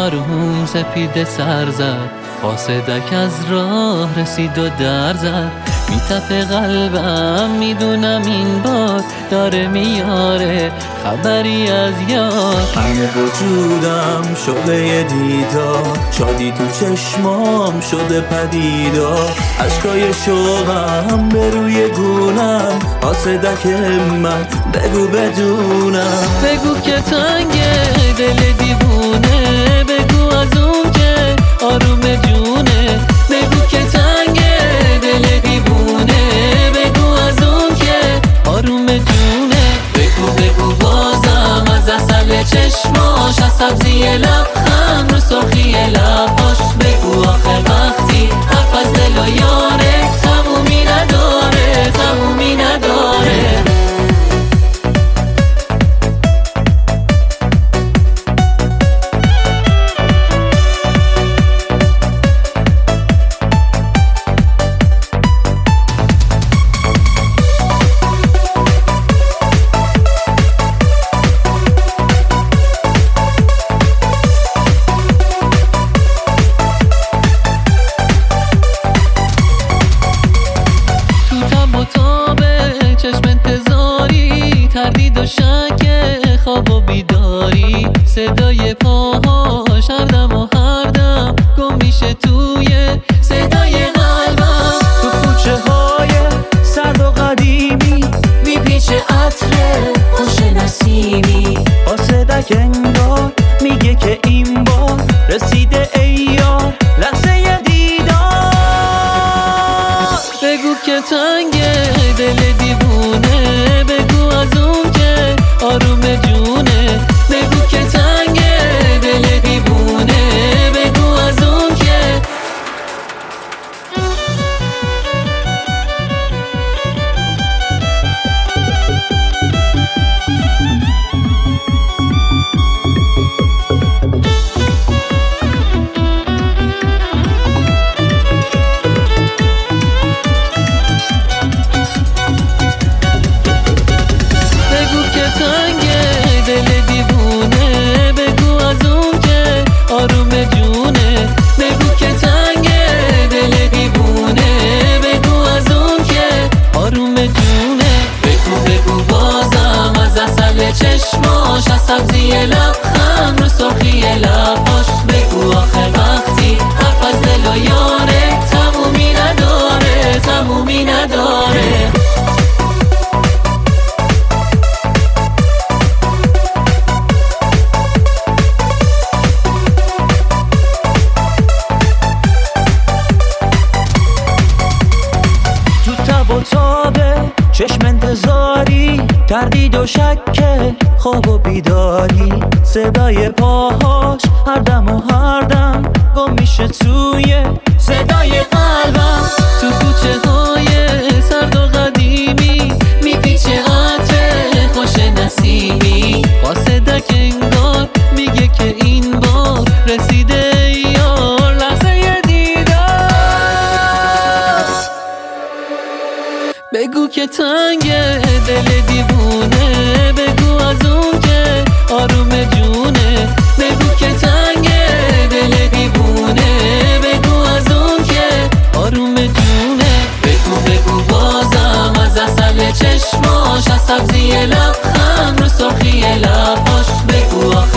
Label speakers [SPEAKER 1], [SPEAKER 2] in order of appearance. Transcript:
[SPEAKER 1] آروم سپیده سر زد، قاصدک از راه رسید و در زد. میتپه قلبم میدونم این بار داره میاره خبری از یار.
[SPEAKER 2] همه وجودم شده یه دیدار، شادی تو چشمام شده پدیدار. عشقای شوقم به روی گونم، قاصدک من بگو بدونم.
[SPEAKER 1] بگو که تنگه دل دیوونه، بگو از اون که آروم جونه. بگو که تنگه دل دیوونه، بگو از اون که آروم جونه. بگو بازم از اصل چشماش، از سبزی لبخند رو سرخی لباش. بگو آخه وقتی حرف از دل و یاره تمومی نداره، تمومی نداره. چشم انتظاری، تردید و شک، خواب و بیداری. صدای پاهاش هر دم و هر دم گم میشه توی صدای قلبم.
[SPEAKER 2] تو کوچه های سرد و قدیمی
[SPEAKER 1] میپیچه عطر خوش نسیمی.
[SPEAKER 2] قاصدک انگار میگه که این بار رسیده ای یار لحظه دیدار.
[SPEAKER 1] بگو که تنگه دل دیوونه، بگو از اون که آروم جونه. بگو که تنگه دل دیوونه، بگو از اون که چشماش، از سبزی لبخند رو سرخی لباش. بگو آخه وقتی حرف از دل و یاره تمومی نداره، تمومی نداره.
[SPEAKER 2] تو تب و تابه چشم انتظاری، تردید و شک، خواب و بیداری. صدای پاهاش هر دم و هر دم گم میشه توی صدای قلبم.
[SPEAKER 1] تو کوچه های سرد و قدیمی میپیچه عطر خوش نسیمی. قاصدک انگار میگه که این بار رسیده یار لحظه دیدار. بگو که تنگه دل دیوونه، بگو از اون که آروم جونه. بگو که تنگه دل دیوونه، بگو از اون که آروم جونه. بگو بازم از اصل چشماش، از سبزی لبخند رو سرخی لباش. بگو